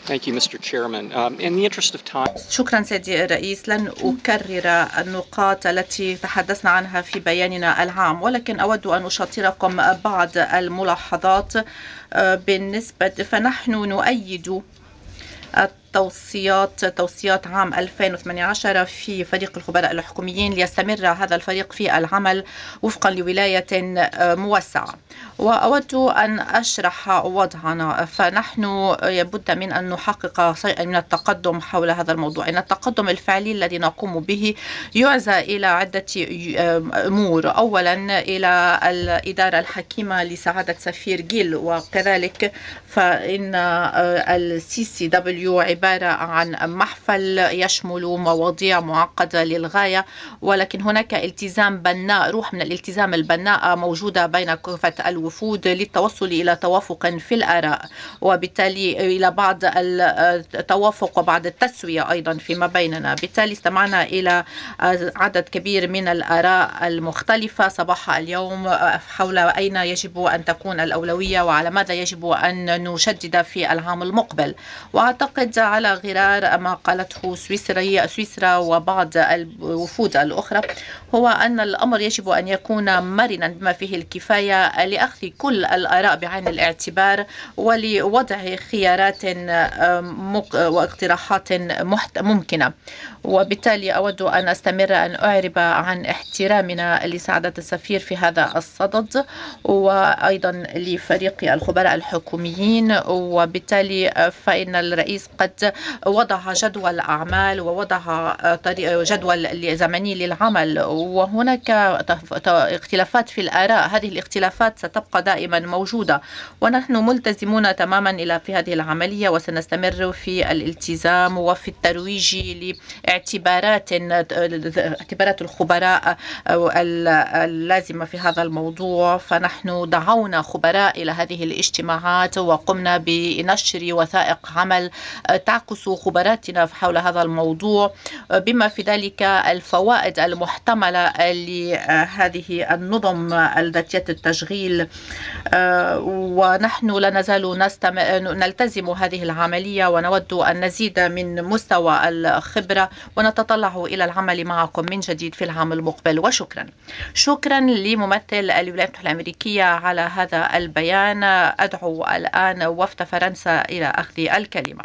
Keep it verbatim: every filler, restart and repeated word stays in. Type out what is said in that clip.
Thank you, Mister Chairman. Um, in the interest of time. شكرا سيدي الرئيس. لن أكرر النقاط التي تحدثنا عنها في بياننا العام، ولكن أود أن أشاطركم بعض الملاحظات بالنسبة. فنحن نؤيد التوصيات توصيات عام ألفين وثمانية عشر في فريق الخبراء الحكوميين ليستمر هذا الفريق في العمل وفقا لولاية موسعة. وأود أن أشرح وضعنا. فنحن يبد من أن نحقق شيئا من التقدم حول هذا الموضوع. إن التقدم الفعلي الذي نقوم به يعزى إلى عدة أمور. أولا إلى الإدارة الحكيمة لسعادة سفير جيل، وكذلك فإن السي سي دبليو عبارة عن محفل يشمل مواضيع معقدة للغاية، ولكن هناك التزام بناء، روح من الالتزام البناء موجودة بين كافة الوفود للتوصل إلى توافق في الآراء، وبالتالي إلى بعض التوافق وبعض التسوية أيضا فيما بيننا. بالتالي استمعنا إلى عدد كبير من الآراء المختلفة صباح اليوم حول أين يجب أن تكون الأولوية وعلى ماذا يجب أن نشدد في العام المقبل. وأعتقد على غرار ما قالته سويسرا سويسرا وبعض الوفود الأخرى هو أن الأمر يجب أن يكون مرنا بما فيه الكفاية لأخذ كل الآراء بعين الاعتبار ولوضع خيارات واقتراحات ممكنة. وبالتالي أود أن أستمر أن أعرب عن احترامنا لسعادة السفير في هذا الصدد، وأيضا لفريق الخبراء الحكوميين. وبالتالي فإن الرئيس قد وضع جدول أعمال ووضع جدول زمني للعمل، وهناك اختلافات في الآراء. هذه الاختلافات ستبقى دائما موجودة، ونحن ملتزمون تماما إلى في هذه العملية، وسنستمر في الالتزام وفي الترويج لاعتبارات اعتبارات الخبراء اللازمة في هذا الموضوع. فنحن دعونا خبراء إلى هذه الاجتماعات وقمنا بنشر وثائق عمل تعكس خبراتنا حول هذا الموضوع، بما في ذلك الفوائد المحتملة لهذه النظم ذاتية التشغيل. ونحن لا نزال نلتزم هذه العملية ونود أن نزيد من مستوى الخبرة، ونتطلع إلى العمل معكم من جديد في العام المقبل. وشكرا شكرا لممثل الولايات المتحدة الأمريكية على هذا البيان. أدعو الآن وفد فرنسا إلى أخذ الكلمة.